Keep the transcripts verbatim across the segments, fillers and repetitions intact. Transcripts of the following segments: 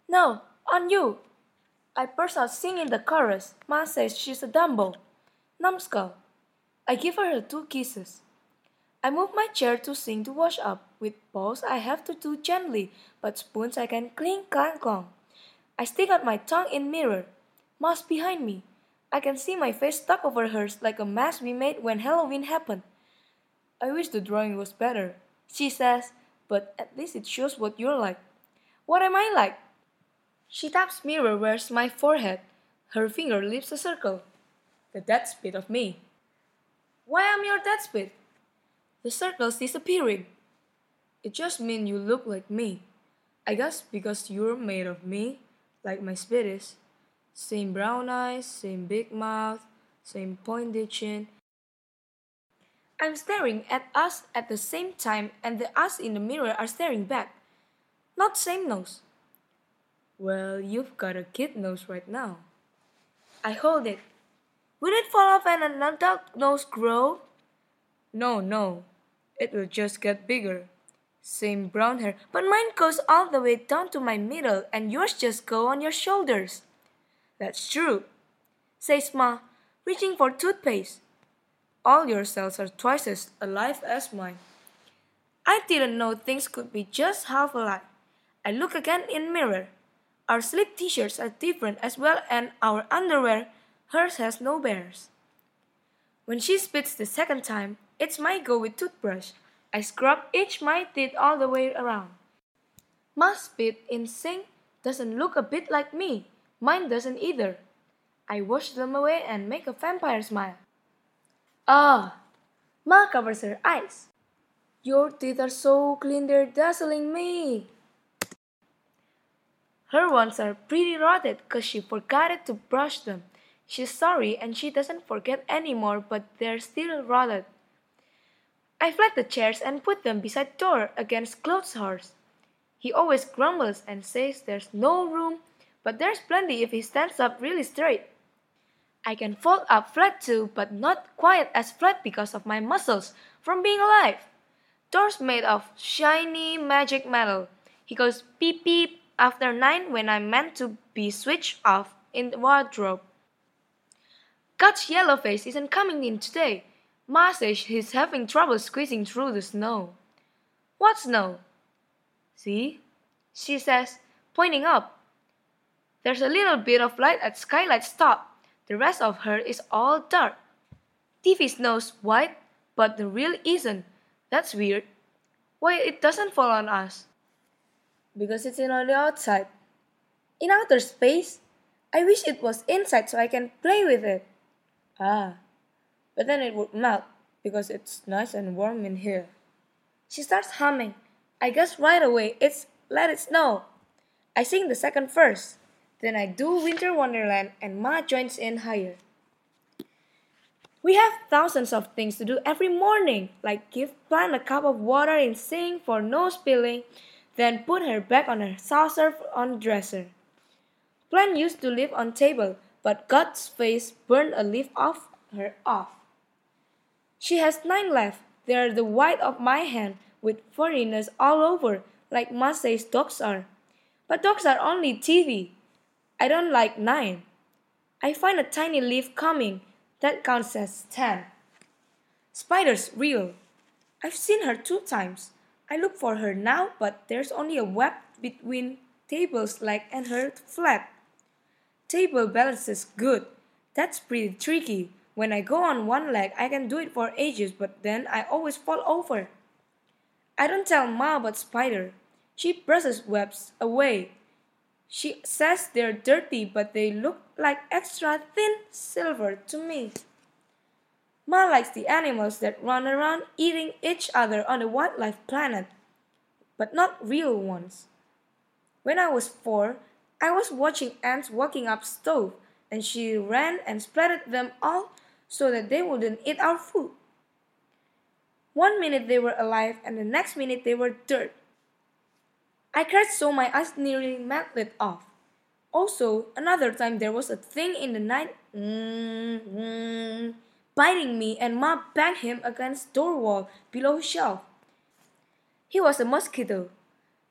No, on you! I burst out singing the chorus. Ma says she's a Dumbo. Numbskull. I give her her two kisses. I move my chair to sing to wash up. With balls I have to do gently, but spoons I can clink clank clong. I stick out my tongue in mirror. Ma's behind me. I can see my face stuck over hers like a mask we made when Halloween happened. I wish the drawing was better, she says, but at least it shows what you're like. What am I like? She taps mirror where's my forehead. Her finger leaves a circle. The dead spit of me. Why am your dead spit? The circle's disappearing. It just means you look like me. I guess because you're made of me, like my spit is. Same brown eyes, same big mouth, same pointed chin. I'm staring at us at the same time, and the us in the mirror are staring back. Not same nose. Well, you've got a kid nose right now. I hold it. Will it fall off and an adult nose grow? No, no. It will just get bigger. Same brown hair, but mine goes all the way down to my middle, and yours just go on your shoulders. That's true, says Ma, reaching for toothpaste. All your cells are twice as alive as mine. I didn't know things could be just half alike. I look again in mirror. Our sleep t-shirts are different as well, and our underwear, hers has no bears. When she spits the second time, it's my go with toothbrush. I scrub each my teeth all the way around. Ma spit in sink doesn't look a bit like me. Mine doesn't either. I wash them away and make a vampire smile. Ah, Ma covers her eyes. Your teeth are so clean they're dazzling me. Her ones are pretty rotted cause she forgot to brush them. She's sorry and she doesn't forget anymore, but they're still rotted. I flat the chairs and put them beside door against clothes horse. He always grumbles and says there's no room, but there's plenty if he stands up really straight. I can fold up flat too, but not quite as flat because of my muscles from being alive. Door's made of shiny magic metal. He goes beep beep after nine when I'm meant to be switched off in the wardrobe. God's yellow face isn't coming in today. Ma says he's having trouble squeezing through the snow. What snow? See? She says, pointing up. There's a little bit of light at Skylight's top. The rest of her is all dark. T V snow's white, but the real isn't. That's weird. Why it doesn't fall on us? Because it's in on the outside. In outer space? I wish it was inside so I can play with it. Ah, but then it would melt because it's nice and warm in here. She starts humming. I guess right away it's Let It Snow. I sing the second verse. Then I do Winter Wonderland and Ma joins in higher. We have thousands of things to do every morning, like give plant a cup of water in sink for no spilling, then put her back on her saucer on dresser. Plant used to live on table, but God's face burned a leaf off her off. She has nine left. They are the white of my hand, with furriness all over, like Ma says dogs are. But dogs are only T V. I don't like nine. I find a tiny leaf coming. That counts as ten. Spider's real. I've seen her two times. I look for her now, but there's only a web between table's leg and her flat. Table balance is good. That's pretty tricky. When I go on one leg, I can do it for ages, but then I always fall over. I don't tell Ma about Spider. She brushes webs away. She says they're dirty, but they look like extra thin silver to me. Ma likes the animals that run around eating each other on the wildlife planet, but not real ones. When I was four, I was watching ants walking up stove, and she ran and splattered them all so that they wouldn't eat our food. One minute they were alive, and the next minute they were dirt. I cried so my eyes nearly melted off. Also, another time there was a thing in the night mm, mm, biting me, and Ma banged him against door wall below shelf. He was a mosquito.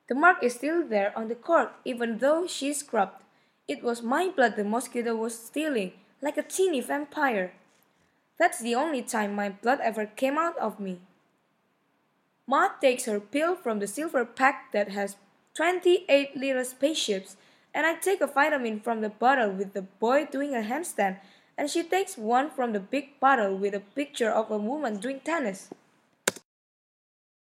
The mark is still there on the cork, even though she scrubbed. It was my blood the mosquito was stealing, like a teeny vampire. That's the only time my blood ever came out of me. Ma takes her pill from the silver pack that has twenty-eight little spaceships, and I take a vitamin from the bottle with the boy doing a handstand, and she takes one from the big bottle with a picture of a woman doing tennis.